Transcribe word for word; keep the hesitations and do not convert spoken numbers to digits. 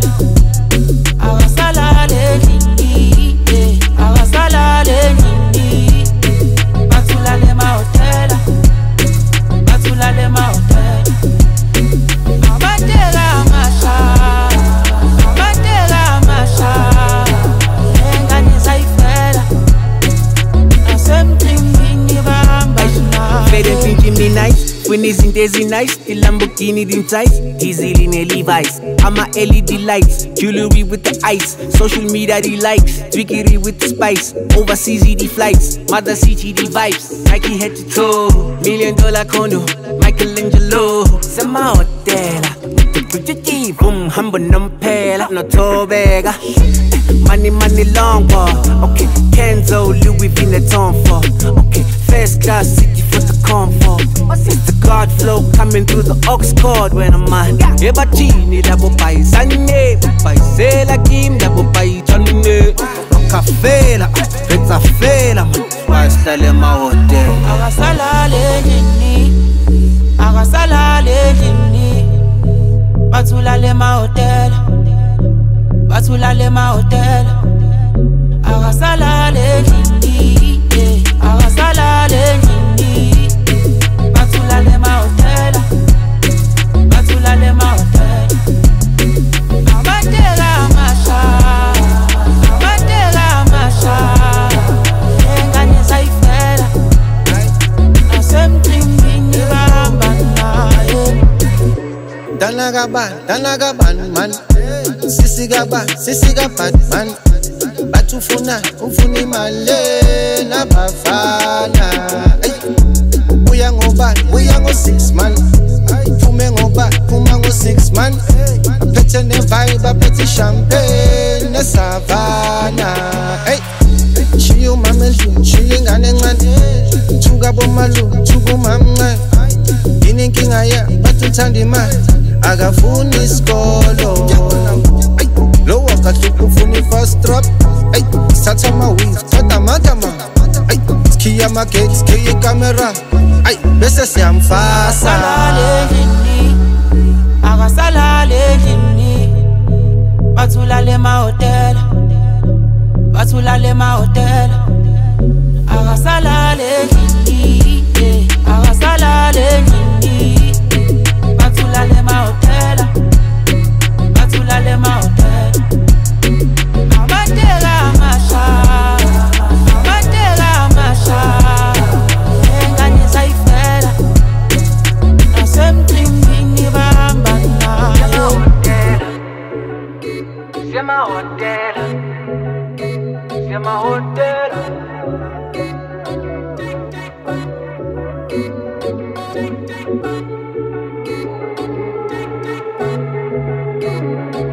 Awasalale nini, awasalale nini. Batulale mahotela, batulale mahotela. Abatela masha, abatela masha. Engani zaifela, asemtini bamba jina. Fede thinking me nice. When isn't daisy nice, the Lamborghini didn't tight, easily in Levi's. I'm a L E D lights, jewelry with the ice, social media the likes, trickery with the spice, overseas E D flights, mother C G D vibes, Nike head to toe, million dollar condo, Michelangelo, Sama hotel, the boom, humble numpela, no tobega, money, money long ball, okay, Kenzo, Louis Vuitton for, okay, first class city for the comfort. It's the God flow coming through the ox cord when I'm on. Eba chini labo pai sane, pai sela kim labo pai chane. Rockefeller, Pizza Fela, man. Wasalale mahotel. Awasalale nini, awasalale nini. Batulale mahotel, batulale mahotel. Awasalale nini, awasalale nini. Batulale mahotela, batulale mahotela. Abatela masha, abatela masha. Engani zaifela, asemtini bamba naye. Dana gaban, dana gaban man. Sisi gaban, sisi gaban man. Batufuna, ufuni male na bafana. We are go back, we are go six man. Pume go back, puma go six man. A pet and a vibe, a petty champagne, the savannah. Hey, she you mama, she ain't got man. Chuga bomalu, chugu mama. Guinea king aya, but to tandi man. Agafuni skolo. Low waka chuku funi fast drop. Hey, sata ma weave, tata magama. Hey, skia ma cake, skia camera. Ay, bese siam fasa. Awasalale nini, awasalale nini. Batulale mahotela, batulale mahotela. Awasalale nini, awasalale nini. Batulale mahotela, batulale mahotela. Abatela masha, abatela masha. Engani zaifela, asemtini bamba naye. Sema hotel, sema hotel. Sema hotel.